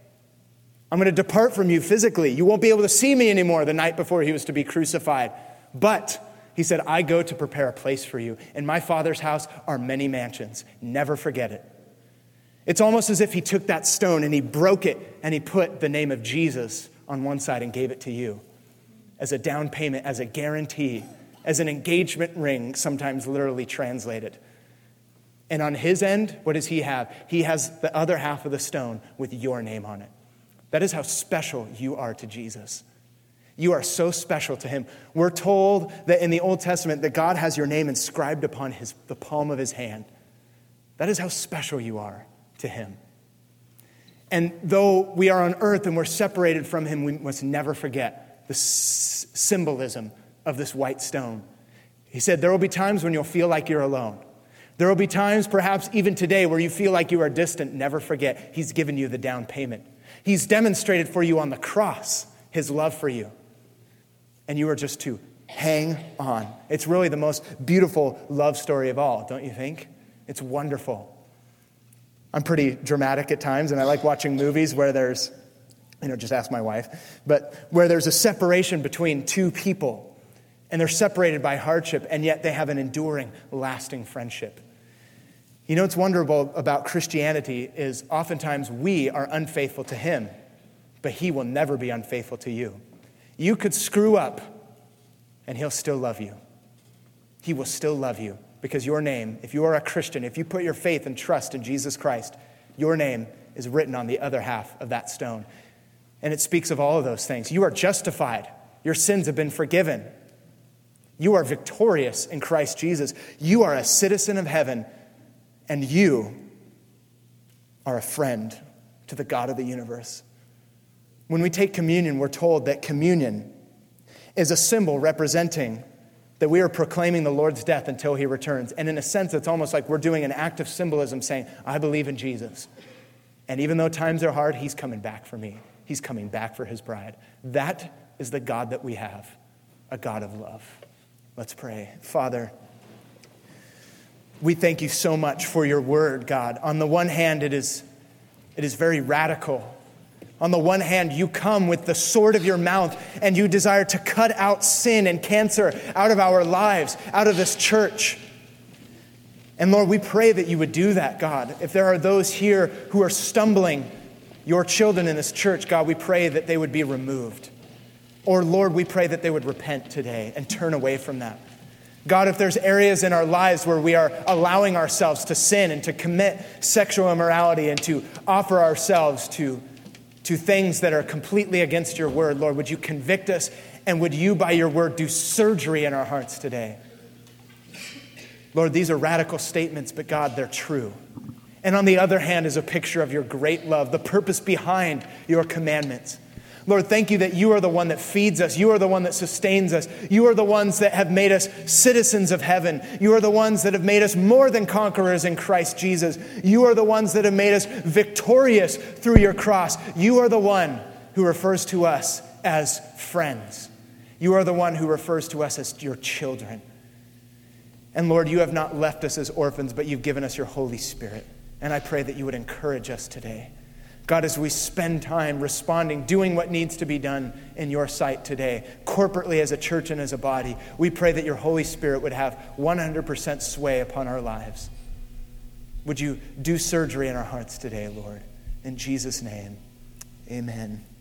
I'm going to depart from you physically. You won't be able to see me anymore the night before he was to be crucified. But he said, I go to prepare a place for you. In my Father's house are many mansions. Never forget it. It's almost as if he took that stone and he broke it and he put the name of Jesus on one side and gave it to you as a down payment, as a guarantee, as an engagement ring, sometimes literally translated. And on his end, what does he have? He has the other half of the stone with your name on it. That is how special you are to Jesus. You are so special to him. We're told that in the Old Testament that God has your name inscribed upon his, the palm of his hand. That is how special you are to him. And though we are on earth and we're separated from him, we must never forget the s- symbolism of this white stone. He said, there will be times when you'll feel like you're alone. There will be times, perhaps even today, where you feel like you are distant. Never forget, he's given you the down payment. He's demonstrated for you on the cross his love for you. And you are just to hang on. It's really the most beautiful love story of all, don't you think? It's wonderful. I'm pretty dramatic at times, and I like watching movies where there's, you know, just ask my wife, but where there's a separation between two people, and they're separated by hardship, and yet they have an enduring, lasting friendship. You know what's wonderful about Christianity is oftentimes we are unfaithful to him, but he will never be unfaithful to you. You could screw up, and he'll still love you. He will still love you. Because your name, if you are a Christian, if you put your faith and trust in Jesus Christ, your name is written on the other half of that stone. And it speaks of all of those things. You are justified. Your sins have been forgiven. You are victorious in Christ Jesus. You are a citizen of heaven. And you are a friend to the God of the universe. When we take communion, we're told that communion is a symbol representing that we are proclaiming the Lord's death until he returns. And in a sense, it's almost like we're doing an act of symbolism saying, I believe in Jesus. And even though times are hard, he's coming back for me. He's coming back for his bride. That is the God that we have, a God of love. Let's pray. Father, we thank you so much for your word, God. On the one hand, it is, it is very radical. On the one hand, you come with the sword of your mouth and you desire to cut out sin and cancer out of our lives, out of this church. And Lord, we pray that you would do that, God. If there are those here who are stumbling, your children in this church, God, we pray that they would be removed. Or Lord, we pray that they would repent today and turn away from that. God, if there's areas in our lives where we are allowing ourselves to sin and to commit sexual immorality and to offer ourselves to, to things that are completely against your word, Lord, would you convict us, and would you, by your word, do surgery in our hearts today? Lord, these are radical statements, but God, they're true. And on the other hand is a picture of your great love, the purpose behind your commandments. Lord, thank you that you are the one that feeds us. You are the one that sustains us. You are the ones that have made us citizens of heaven. You are the ones that have made us more than conquerors in Christ Jesus. You are the ones that have made us victorious through your cross. You are the one who refers to us as friends. You are the one who refers to us as your children. And Lord, you have not left us as orphans, but you've given us your Holy Spirit. And I pray that you would encourage us today. God, as we spend time responding, doing what needs to be done in your sight today, corporately as a church and as a body, we pray that your Holy Spirit would have one hundred percent sway upon our lives. Would you do surgery in our hearts today, Lord? In Jesus' name, amen.